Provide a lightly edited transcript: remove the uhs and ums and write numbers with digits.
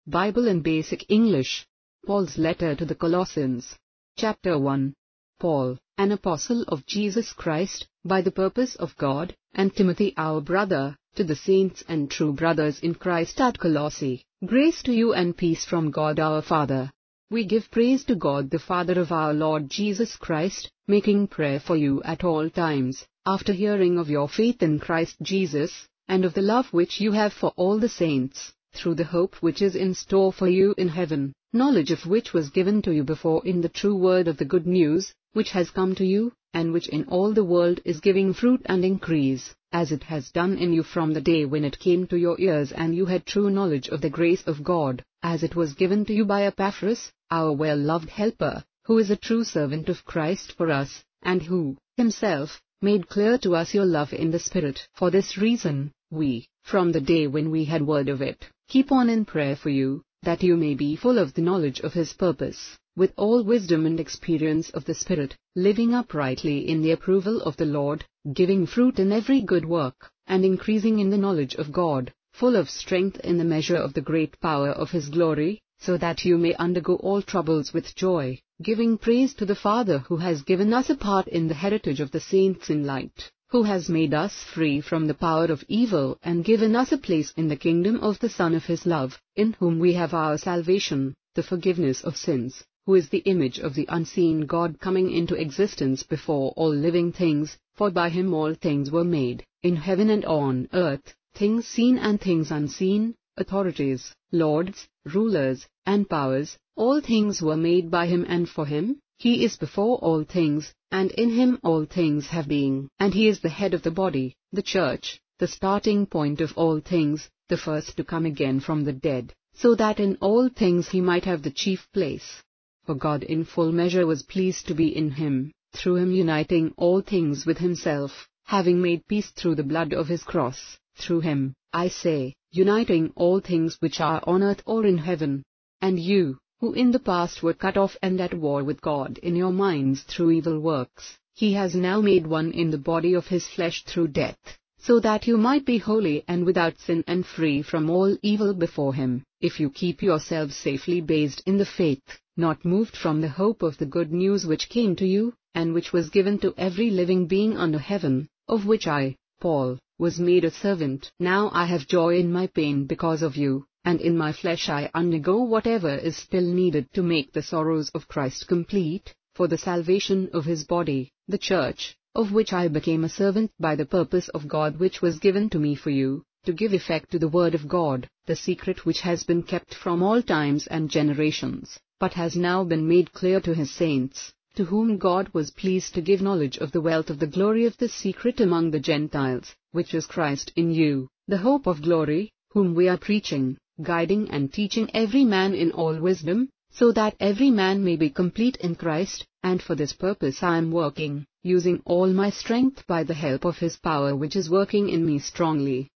Bible in Basic English. Paul's Letter to the Colossians. Chapter 1. Paul, an apostle of Jesus Christ, by the purpose of God, and Timothy our brother, to the saints and true brothers in Christ at Colossae, grace to you and peace from God our Father. We give praise to God the Father of our Lord Jesus Christ, making prayer for you at all times, after hearing of your faith in Christ Jesus, and of the love which you have for all the saints, through the hope which is in store for you in heaven, knowledge of which was given to you before in the true word of the good news, which has come to you, and which in all the world is giving fruit and increase, as it has done in you from the day when it came to your ears and you had true knowledge of the grace of God, as it was given to you by Epaphras, our well-loved helper, who is a true servant of Christ for us, and who, himself, made clear to us your love in the Spirit. For this reason, we, from the day when we had word of it, keep on in prayer for you, that you may be full of the knowledge of His purpose, with all wisdom and experience of the Spirit, living uprightly in the approval of the Lord, giving fruit in every good work, and increasing in the knowledge of God, full of strength in the measure of the great power of His glory, so that you may undergo all troubles with joy, giving praise to the Father who has given us a part in the heritage of the saints in light, who has made us free from the power of evil and given us a place in the kingdom of the Son of His love, in whom we have our salvation, the forgiveness of sins, who is the image of the unseen God, coming into existence before all living things, for by Him all things were made, in heaven and on earth, things seen and things unseen, authorities, lords, rulers, and powers, all things were made by Him and for Him. He is before all things, and in Him all things have being, and He is the head of the body, the church, the starting point of all things, the first to come again from the dead, so that in all things He might have the chief place. For God in full measure was pleased to be in Him, through Him uniting all things with Himself, having made peace through the blood of His cross, through Him, I say, uniting all things which are on earth or in heaven. And you, who in the past were cut off and at war with God in your minds through evil works, He has now made one in the body of His flesh through death, so that you might be holy and without sin and free from all evil before Him, if you keep yourselves safely based in the faith, not moved from the hope of the good news which came to you, and which was given to every living being under heaven, of which I, Paul, was made a servant. Now I have joy in my pain because of you, and in my flesh I undergo whatever is still needed to make the sorrows of Christ complete, for the salvation of His body, the church, of which I became a servant by the purpose of God which was given to me for you, to give effect to the word of God, the secret which has been kept from all times and generations, but has now been made clear to His saints, to whom God was pleased to give knowledge of the wealth of the glory of this secret among the Gentiles, which is Christ in you, the hope of glory, whom we are preaching, guiding and teaching every man in all wisdom, so that every man may be complete in Christ, and for this purpose I am working, using all my strength by the help of His power which is working in me strongly.